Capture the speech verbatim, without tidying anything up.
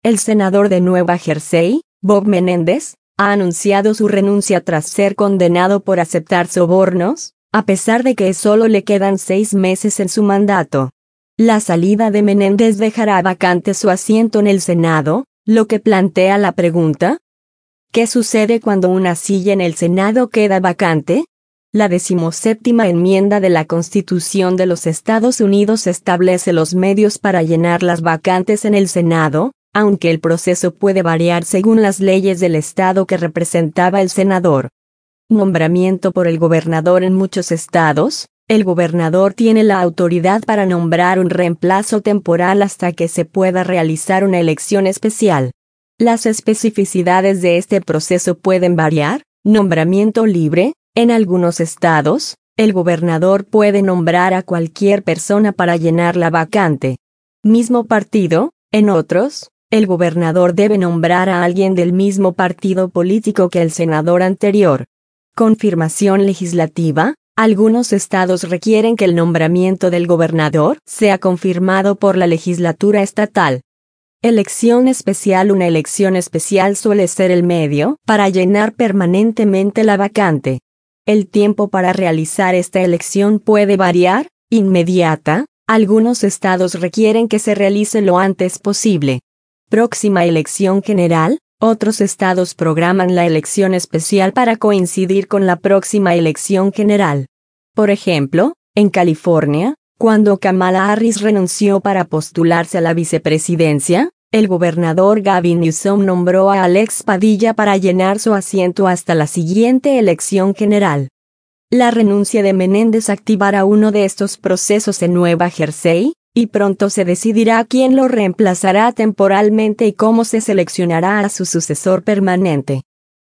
El senador de Nueva Jersey, Bob Menendez, ha anunciado su renuncia tras ser condenado por aceptar sobornos, a pesar de que solo le quedan seis meses en su mandato. La salida de Menendez dejará vacante su asiento en el Senado, lo que plantea la pregunta: ¿qué sucede cuando una silla en el Senado queda vacante? La decimoséptima enmienda de la Constitución de los Estados Unidos establece los medios para llenar las vacantes en el Senado, aunque el proceso puede variar según las leyes del estado que representaba el senador. Nombramiento por el gobernador. En muchos estados, el gobernador tiene la autoridad para nombrar un reemplazo temporal hasta que se pueda realizar una elección especial. Las especificidades de este proceso pueden variar. Nombramiento libre. En algunos estados, el gobernador puede nombrar a cualquier persona para llenar la vacante. Mismo partido. En otros, el gobernador debe nombrar a alguien del mismo partido político que el senador anterior. Confirmación legislativa. Algunos estados requieren que el nombramiento del gobernador sea confirmado por la legislatura estatal. Elección especial. Una elección especial suele ser el medio para llenar permanentemente la vacante. El tiempo para realizar esta elección puede variar. Inmediata. Algunos estados requieren que se realice lo antes posible. Próxima elección general. Otros estados programan la elección especial para coincidir con la próxima elección general. Por ejemplo, en California, cuando Kamala Harris renunció para postularse a la vicepresidencia, el gobernador Gavin Newsom nombró a Alex Padilla para llenar su asiento hasta la siguiente elección general. La renuncia de Menendez activará uno de estos procesos en Nueva Jersey, y pronto se decidirá quién lo reemplazará temporalmente y cómo se seleccionará a su sucesor permanente.